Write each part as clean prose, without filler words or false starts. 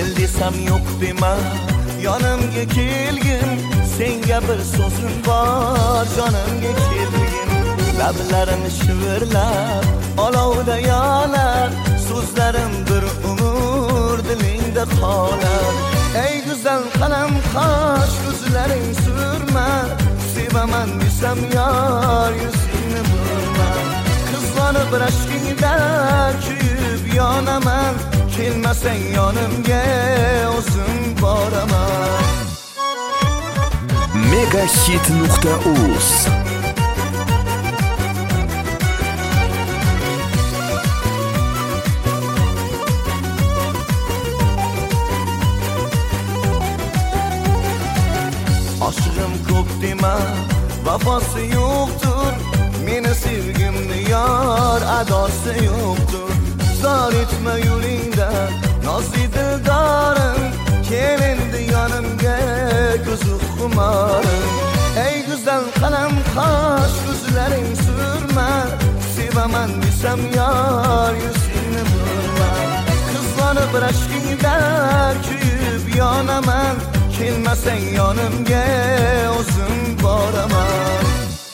kel desam yo'q dema, yonimga kelgin, senga bir so'zim bor, jonimga kelgin. Lablarim shivirlab, olovda yonar, so'zlarim bir umr dilingda qolar. Ey go'zal qalam qosh, ko'zlaring surma, sevaman desam yor, yuzingni burma. Qizg'onib rashkingda kuyib yonaman, kelmasang yonimga o'zim boraman. Megahit.uz Aşığım ko'p dema, vafosi yo'qdir, meni sevgimni yor, adosi yo'qdir. Zor etma yo'lingda, nozli dildorim, kel endi yonimga, ko'zi xumorim. Ey go'zal qalam qosh, ko'zlaring surma, sevaman desam yor, yuzingni burma. Qizg'onib rashkingda kuyib yonaman, kelmasang yonimga o'zim boraman.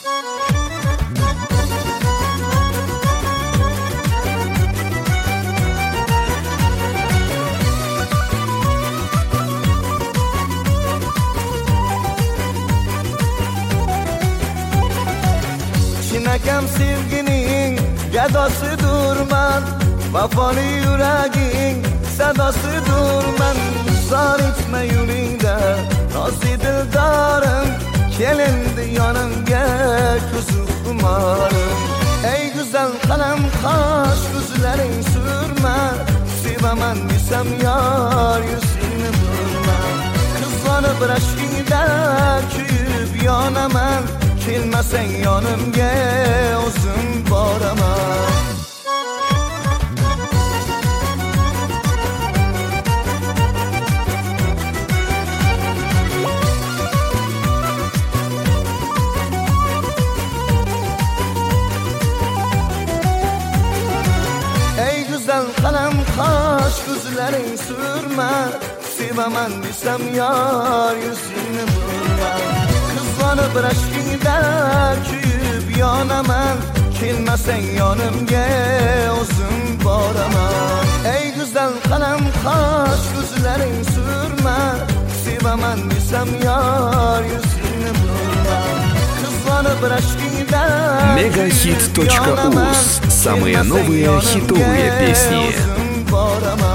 Chinakam sevgining gadosidirman, vafoli yuraging sadosidirman. Zor etma yo'lingda, nozli dildorim, kel endi yonimga, ko'zi xumorim. Ey go'zal qalam qosh, ko'zlaring surma, sevaman desam yor, yuzingni burma. Qizg'onib rashkingda kuyib yonaman, kelmasang yonimga o'zim boraman. Qalam qosh, ko'zlaring surma, sevaman desam yor, yuzingni burma. Qizg'onib rashkingda kuyib yonaman, kelmasang yonimga o'zim boraman. Ey go'zal qalam qosh, ko'zlaring surma, sevaman desam yor, yuzingni burma. Qizg'onib rashkingda Megahit.uz. Самые новые хитовые песни.